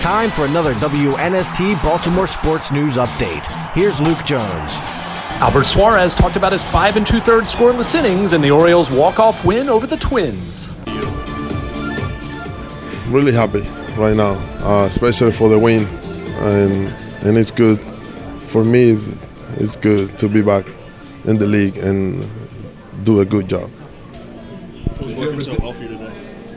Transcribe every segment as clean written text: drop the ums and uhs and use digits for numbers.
time for another WNST Baltimore Sports News Update. Here's Luke Jones. Albert Suarez talked about his 5 2/3 scoreless innings and the Orioles' walk-off win over the Twins. Really happy right now, especially for the win, and it's good for me. It's good to be back in the league and do a good job. What was working so well for you today?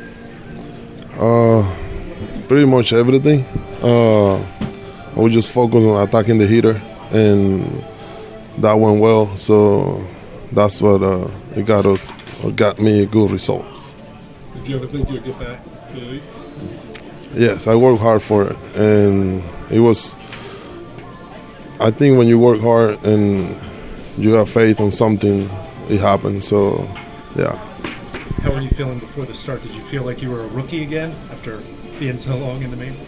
Pretty much everything. I was just focused on attacking the hitter, and that went well. So that's what it got me good results. Did you ever think you'd get back to the league? Yes, I worked hard for it, and it was. I think when you work hard and you have faith on something, it happens. So, yeah. How were you feeling before the start? Did you feel like you were a rookie again after being so long in the majors?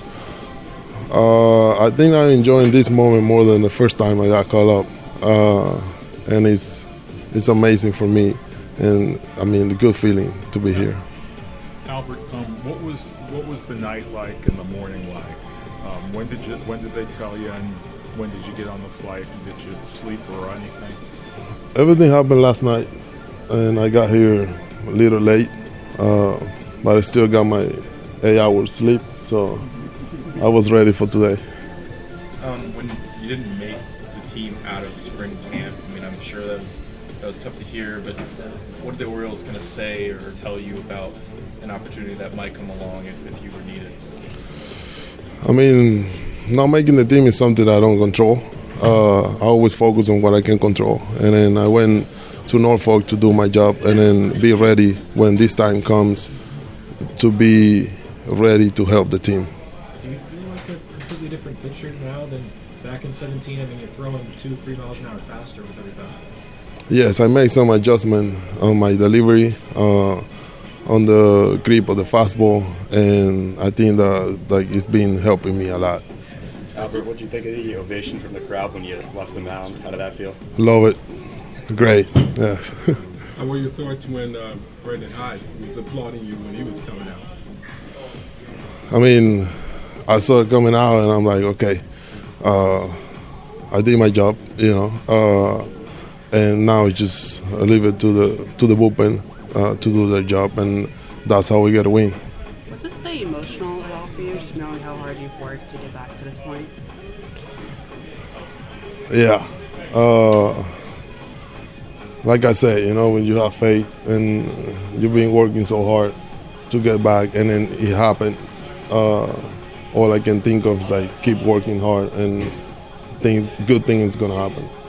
I think I'm enjoying this moment more than the first time I got called up, and it's amazing for me, and I mean, a good feeling to be here. Albert, what was the night like and the morning like? When did they tell you, and when did you get on the flight? Did you sleep or anything? Everything happened last night, and I got here a little late, but I still got my 8 hours sleep, so I was ready for today. When you didn't make the team out of spring camp, I mean, I'm sure that was tough to hear, but what did the Orioles kind of say or tell you about an opportunity that might come along if you were needed? I mean, not making the team is something I don't control. I always focus on what I can control, and then I went to Norfolk to do my job and then be ready when this time comes to be ready to help the team. Do you feel like a completely different pitcher now than back in 17? I mean, you're throwing 2-3 miles an hour faster with every fastball. Yes, I made some adjustment on my delivery, on the grip of the fastball, and I think that it's been helping me a lot. Albert, what did you think of the ovation from the crowd when you left the mound? How did that feel? Love it. Great, yes. How were your thoughts when Brandon Hyde was applauding you when he was coming out? I mean, I saw it coming out, and I'm like, okay, I did my job, and now it's just leave it to the bullpen to do their job, and that's how we get a win. Was this day emotional at all for you, just knowing how hard you've worked to get back to this point? Yeah. Like I said, when you have faith and you've been working so hard to get back, and then it happens, all I can think of is keep working hard, and good thing is going to happen.